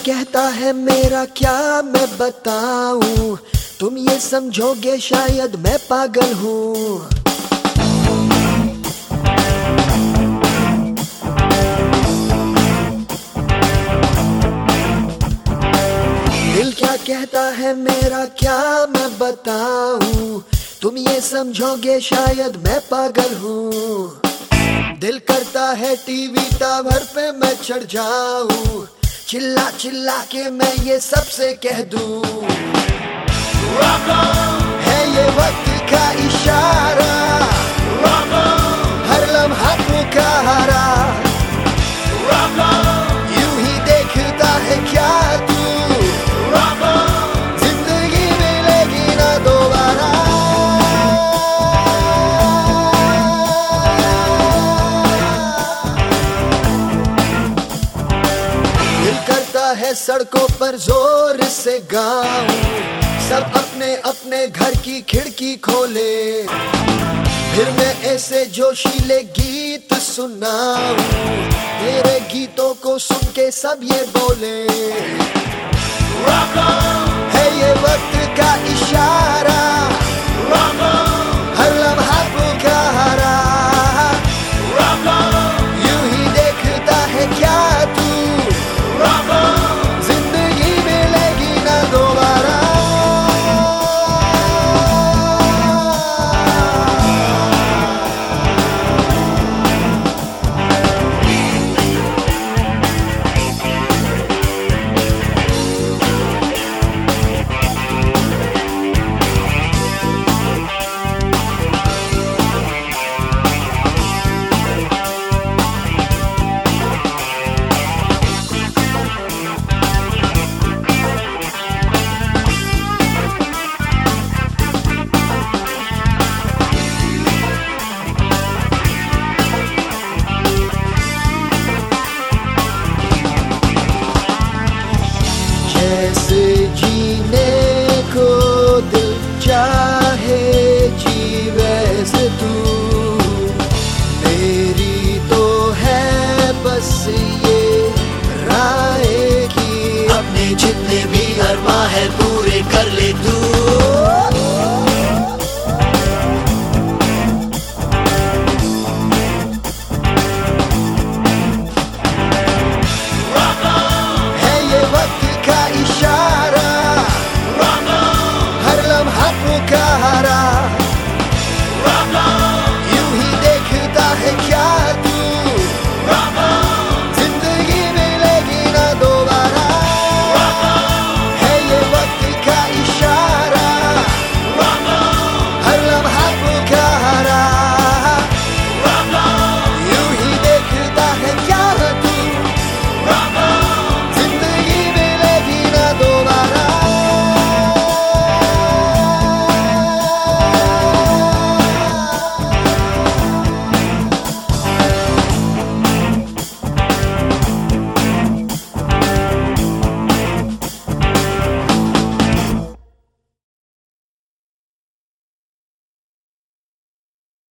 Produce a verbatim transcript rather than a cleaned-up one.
कहता है मेरा क्या मैं बताऊं, तुम ये समझोगे शायद मैं पागल हूँ। दिल क्या कहता है मेरा क्या मैं बताऊं, तुम ये समझोगे शायद मैं पागल हूँ। दिल करता है टीवी टावर पे मैं चढ़ जाऊं, चिल्ला चिल्ला के मैं ये सबसे कह दूं, है ये वक्त का इशारा, हर लम्हा पुकारा, यूं ही देखता है क्या तू, जिंदगी मिलेगी ना दोबारा। दिल करता है सड़कों पर जोर से गाऊं, सब अपने अपने घर की खिड़की खोले, फिर मैं ऐसे जोशीले गीत सुनाऊं, तेरे गीतों को सुन के सब ये बोले, है ये वक्त का इशारा।